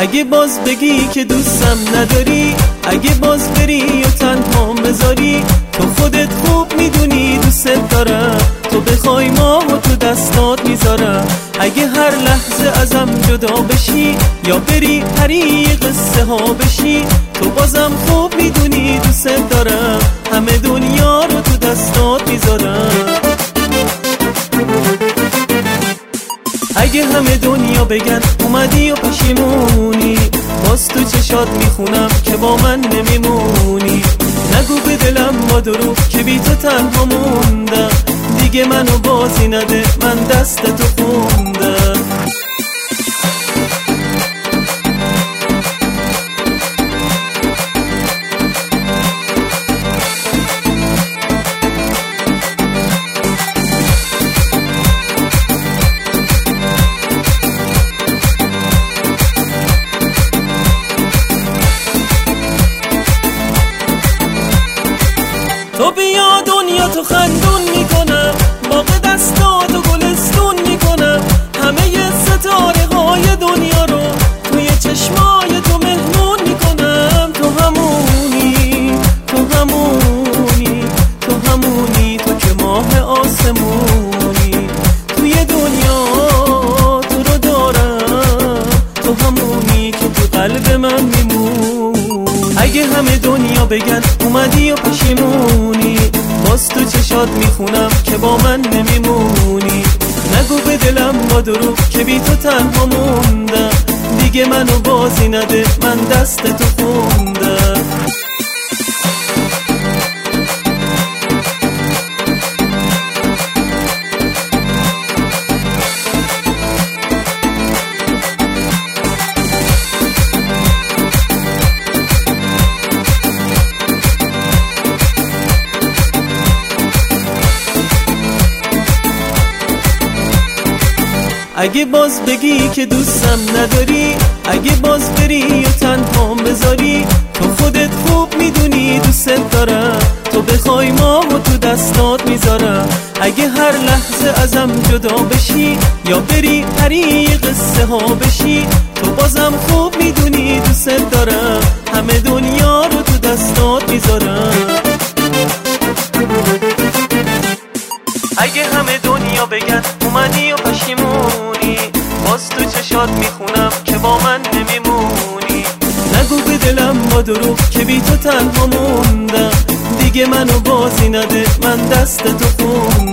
اگه باز بگی که دوستم نداری، اگه باز بری و تنها بذاری، تو خودت خوب میدونی دوست دارم، تو بخوای ماهو تو دستات میذارم. اگه هر لحظه ازم جدا بشی یا بری طریق قصه ها بشی، تو بازم خوب میدونی دوست دارم، همه دنیا رو تو دستات میذارم. اگه همه دنیا بگن اومدی و پشیمونی، باز تو چشات میخونم که با من نمیمونی. نگو به دلم با دروغ که بی تو تنها موندم، دیگه منو بازی نده من دست تو خوندم. تو بیا دنیا تو خندون میکنم، باغ دستاتو گلستون میکنم، همه ستاره های دنیا رو توی چشمای تو مهمون میکنم. تو همونی، تو همونی، تو همونی، تو که ماه آسمونی، توی دنیا تو رو دارم، تو همونی که تو قلب من میمونی. اگه همه دنیا بگن اومدی و پشیمونی، باز تو چشات میخونم که با من نمیمونی. نگو به دلم با دروغ که بی تو تنها موندم، دیگه منو بازی نده من دست تو خوندم. اگه باز بگی که دوستم نداری، اگه باز بری و تنها بذاری، تو خودت خوب میدونی دوست دارم، تو بخوای ماهو تو دستات میذارم. اگه هر لحظه ازم جدا بشی یا بری طریق قصه ها بشی، تو بازم خوب میدونی دوست دارم، همه دنیا رو تو دستات میذارم. اگه همه دنیا بگن اومدی و پشیمونی، باز تو چشات میخونم که با من نمیمونی. نگو به دلم با دروغ که بی تو تنها موندم، دیگه منو بازی نده من دست تو خوندم.